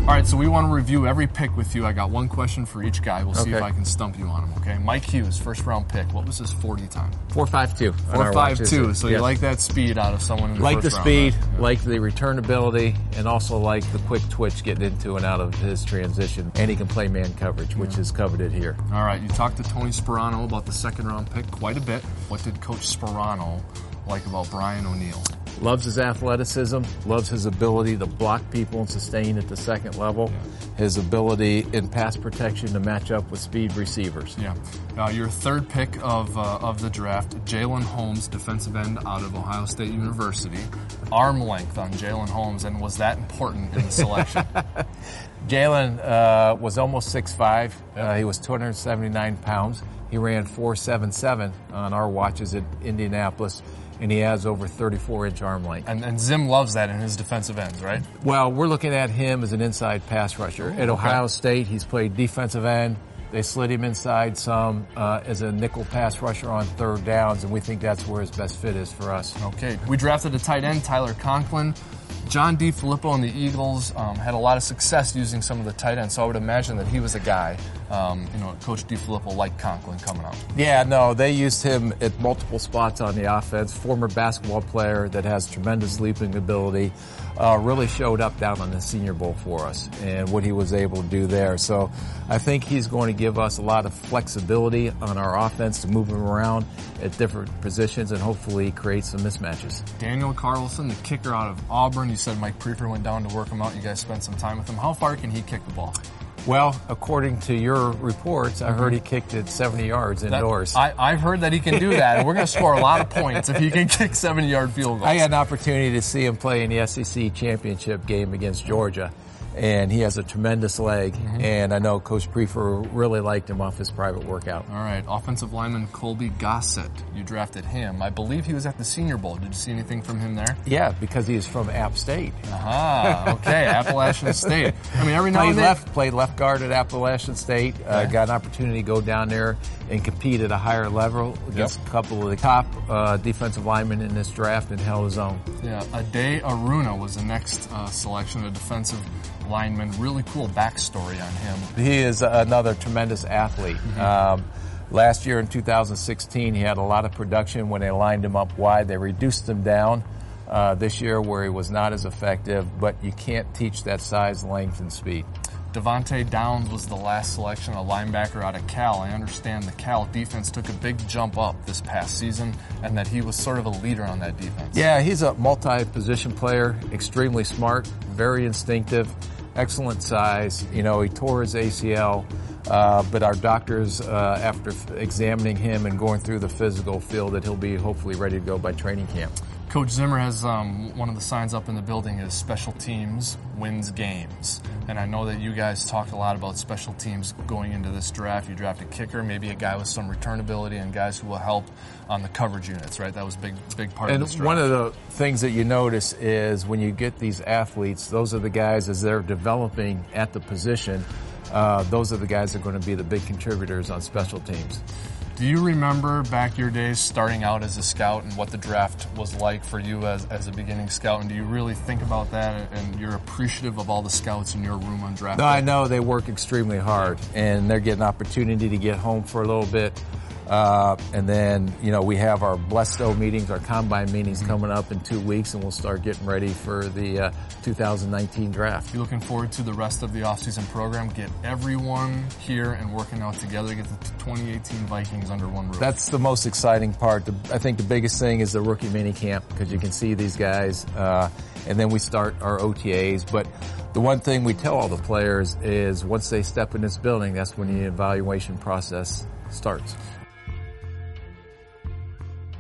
All right, so we want to review every pick with you. I got one question for each guy. We'll see if I can stump you on them, okay? Mike Hughes, first-round pick. What was his 40 time? 4.52. 4.52. So you like that speed out of someone in the like first the round, speed, right? like the return ability, and also like the quick twitch getting into and out of his transition. And he can play man coverage, which is coveted here. All right, you talked to Tony Sperano about the second-round pick quite a bit. What did Coach Sperano like about Brian O'Neill? Loves his athleticism, loves his ability to block people and sustain at the second level, his ability in pass protection to match up with speed receivers. Yeah. Your third pick of the draft, Jalen Holmes, defensive end out of Ohio State University. Arm length on Jalen Holmes, and was that important in the selection? Jalen was almost 6'5". He was 279 pounds. He ran 4.77 on our watches at Indianapolis, and he has over 34-inch arm length. And Zim loves that in his defensive ends, right? Well, we're looking at him as an inside pass rusher. At Ohio State, he's played defensive end. They slid him inside some as a nickel pass rusher on third downs, and we think that's where his best fit is for us. Okay. We drafted a tight end, Tyler Conklin. John DeFilippo and the Eagles had a lot of success using some of the tight ends, so I would imagine that he was a guy, Coach DeFilippo liked Conklin coming out. Yeah, no, they used him at multiple spots on the offense. Former basketball player that has tremendous leaping ability, really showed up down on the Senior Bowl for us and what he was able to do there. So I think he's going to give us a lot of flexibility on our offense to move him around at different positions and hopefully create some mismatches. Daniel Carlson, the kicker out of Auburn. You said Mike Prefer went down to work him out. You guys spent some time with him. How far can he kick the ball? Well, according to your reports, I heard he kicked it 70 yards indoors. I've heard that he can do that, and we're going to score a lot of points if he can kick 70-yard field goals. I had an opportunity to see him play in the SEC championship game against Georgia, and he has a tremendous leg, and I know Coach Prefer really liked him off his private workout. All right, offensive lineman Colby Gossett. You drafted him. I believe he was at the Senior Bowl. Did you see anything from him there? Yeah, because he is from App State. Okay, Appalachian State. I mean, every now and then... Played left guard at Appalachian State, got an opportunity to go down there and compete at a higher level against a couple of the top defensive linemen in this draft and held his own. Yeah, Ade Aruna was the next selection, a defensive lineman. Really cool backstory on him. He is another tremendous athlete. Last year in 2016, he had a lot of production when they lined him up wide. They reduced him down this year where he was not as effective, but you can't teach that size, length, and speed. Devontae Downs was the last selection, a linebacker out of Cal. I understand the Cal defense took a big jump up this past season and that he was sort of a leader on that defense. Yeah, he's a multi-position player, extremely smart, very instinctive, excellent size. You know, he tore his ACL, but our doctors, after examining him and going through the physical, feel that he'll be hopefully ready to go by training camp. Coach Zimmer has one of the signs up in the building is special teams wins games. And I know that you guys talked a lot about special teams going into this draft. You drafted a kicker, maybe a guy with some return ability, and guys who will help on the coverage units, right? That was a big part of this draft. And one of the things that you notice is when you get these athletes, those are the guys as they're developing at the position, those are the guys that are going to be the big contributors on special teams. Do you remember back your days starting out as a scout and what the draft was like for you as a beginning scout? And do you really think about that and you're appreciative of all the scouts in your room on draft day? No, I know they work extremely hard and they're getting an opportunity to get home for a little bit. And then, you know, we have our Blesto meetings, our combine meetings coming up in 2 weeks, and we'll start getting ready for the 2019 draft. You're looking forward to the rest of the offseason program, get everyone here and working out together, get the 2018 Vikings under one roof. That's the most exciting part. I think the biggest thing is the rookie mini camp because you can see these guys, and then we start our OTAs. But the one thing we tell all the players is once they step in this building, that's when the evaluation process starts.